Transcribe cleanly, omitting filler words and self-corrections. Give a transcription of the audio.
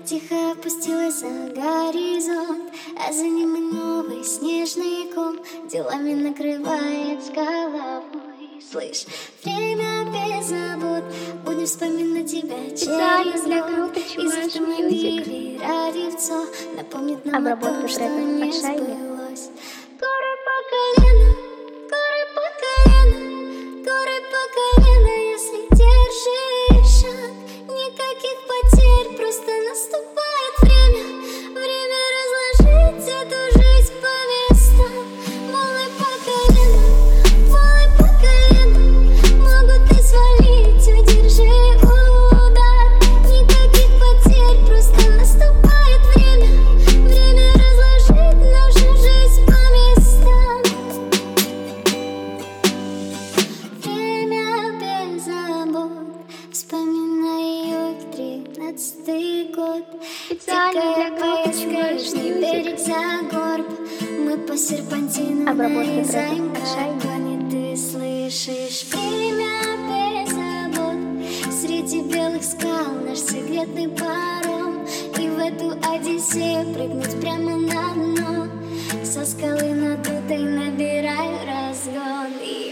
Тихо опустилась за горизонт, а за ним и новый снежный ком делами накрывает с головой. Слышь, время без забот, будем вспоминать тебя через год. И автомобилей радио напомнит нам о том, что не сбылось. Горы по колено, горы по колено, горы по колено, если держишь шаг. Никаких потерь, просто наступает время, время разложить эту жизнь по местам. Волны по колено, могут и свалить, удержи удар. Никаких потерь, просто наступает время, время разложить нашу жизнь по местам. Время без забот, вспоминаю 13-й год. Дикая поездка, южный берег за горб. Мы по серпантинам нарезаем огонь. Ты слышишь? Время без забот, среди белых скал наш секретный паром. И в эту Одиссею прыгнуть прямо на дно. Со скалы надутой набираю разгон.